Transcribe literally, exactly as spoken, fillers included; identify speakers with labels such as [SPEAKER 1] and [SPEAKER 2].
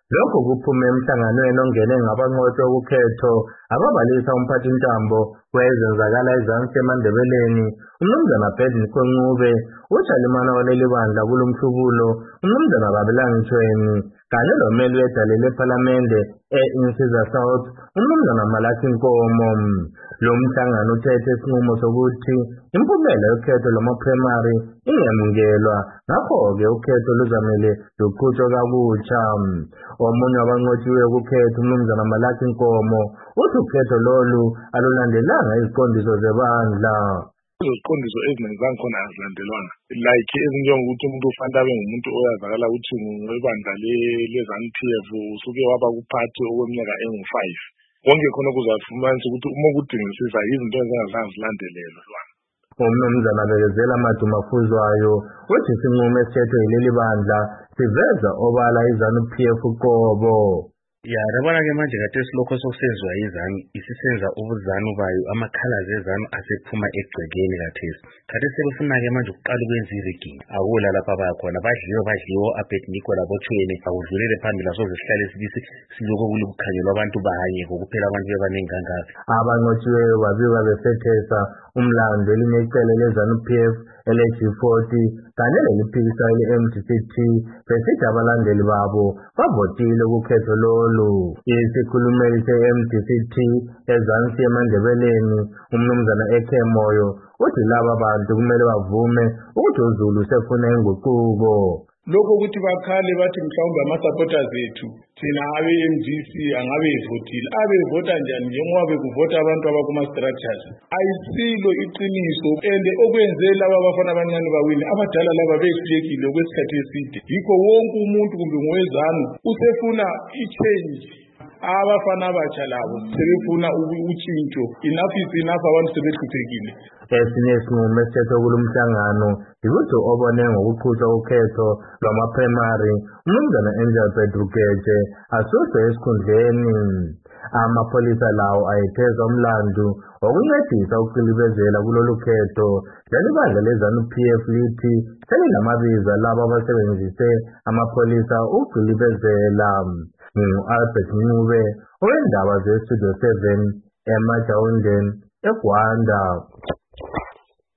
[SPEAKER 1] Lokho kuphume emhlanganweni ongene ngabangcweti wokukhetho ababalisa umphathintambo wezenzakala ezansi eMandebeleni uMnumzana Bedni Ncube, uJalimane waleli bandla kulomhlubulo uMnumzana Babelani Mthweni kanye nomeli wedale lephalamende e-Insiza South uMnumzana Malaki Nkomo. Lo mhlangano uthethe isinqumo sokuthi impumela yokhetho lwama-primary ingemukelwa, ngakho-ke ukhetho luzamele luqhutshwe kabutsha. Omunye wabangcwetshiwe ukukhetha uMnumzana Malaki Nkomo uthi ukhetho lolu alulandelanga iziqondiso zebandla.
[SPEAKER 2] Iziqondiso eziningi zangikhona azilandelwanga, like ezinjengokuthi umuntu ufanele abe ngumuntu oyazakala ukuthi ngwebandla le-ZANU-P F usuke waba kuphathi okweminyaka engu-five. Konke khona kuzafumanisa ukuthi uma kudingisisa izinto ezingazange zilandelelwe.
[SPEAKER 1] uMnumzana Bekezela Madumafuzwayo uthi isinqumo esithethwe yileli bandla siveza obala i-ZANU-P F uqobo.
[SPEAKER 3] Ya yabona ke manje kade silokho sokusenzwa izanu isisenza ubuzanu bayo amakhalazi ezanu asephuma egcekeni kathesi. Kade selufuna ke manje ukuqala ukwenza iriging. Akula lapha bayakhona badliwe badliwe aBedniko laboThweni akudlulele phambili asoze sihlale sibisi siloko kulukukhangelwa abantu bahanye kokuphela abantu bebaningi kangaka.
[SPEAKER 1] Abangcwetshiweyo babikwa besethesa umlando elinye icele le-ZANU-P F ele-G forty kanye leliphikiswa ele-M D C T besithi abalandeli babo bavotile kukhetho lolu. Isikhulumeli se-M D C T ezansi eMandebeleni uMnumzana Eke Moyo uthi laba bantu kumele bavume ukuthi uZulu sefuna inguquko.
[SPEAKER 4] Lokho ukuthi bakhale bathi mhlawumbe ama-supporters ethu thina abe-M D C angabe evotile abe evota njani njengoba bekuvota abantu abakuma-structures ayisilo iqiniso. And okwenze laba abafana abancane bawini abadala laba behlulekile kwesikhathi eside, yikho wonke umuntu kumbe ngowezanu usefuna i-change. Abafana abatsha labo sebefuna utshintsho. Enough is enough, abantu sebehluphekile.
[SPEAKER 1] Esinye isinqumo esithethwe kulo mhlangano yikuthi obone ngokuqhutshwa ukhetho lwama-primary uMnumzana Angel Bedrugeje asuswe esikhundleni. Amapholisa lawo ayetheza umlandu wokuncedisa ukuqilibezela kulolu khetho. Leli bandla le-ZANU-P F lithi selinamabizo labo abasebenzise amapholisa ukuqilibezela. Ngingu-Albert Ncube owendaba ze-Studio seven eMajawundeni eGwanda.